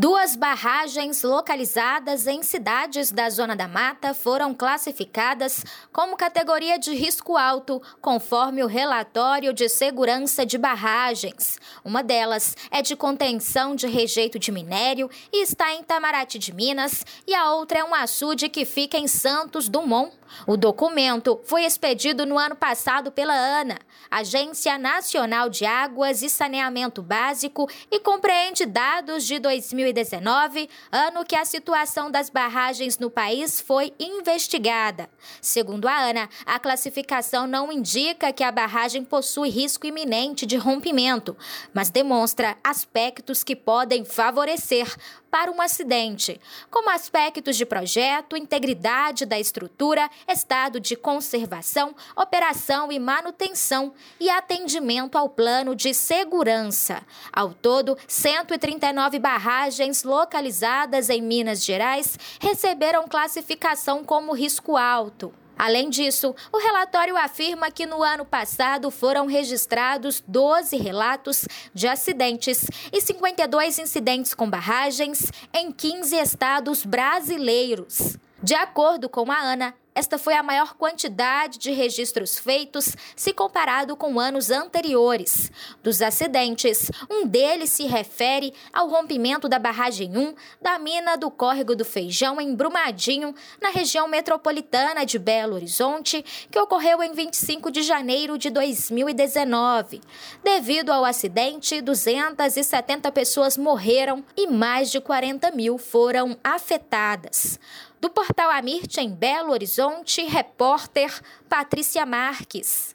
Duas barragens localizadas em cidades da Zona da Mata foram classificadas como categoria de risco alto, conforme o relatório de segurança de barragens. Uma delas é de contenção de rejeito de minério e está em Itamaraty de Minas, e a outra é um açude que fica em Santos Dumont. O documento foi expedido no ano passado pela ANA, Agência Nacional de Águas e Saneamento Básico, e compreende dados de 2019, ano que a situação das barragens no país foi investigada. Segundo a ANA, a classificação não indica que a barragem possui risco iminente de rompimento, mas demonstra aspectos que podem favorecer para um acidente, como aspectos de projeto, integridade da estrutura, estado de conservação, operação e manutenção e atendimento ao plano de segurança. Ao todo, 139 barragens localizadas em Minas Gerais receberam classificação como risco alto. Além disso, o relatório afirma que no ano passado foram registrados 12 relatos de acidentes e 52 incidentes com barragens em 15 estados brasileiros. De acordo com a ANA, esta foi a maior quantidade de registros feitos se comparado com anos anteriores. Dos acidentes, um deles se refere ao rompimento da barragem 1 da mina do Córrego do Feijão, em Brumadinho, na região metropolitana de Belo Horizonte, que ocorreu em 25 de janeiro de 2019. Devido ao acidente, 270 pessoas morreram e mais de 40 mil foram afetadas. Do portal Amirte, em Belo Horizonte, repórter Patrícia Marques.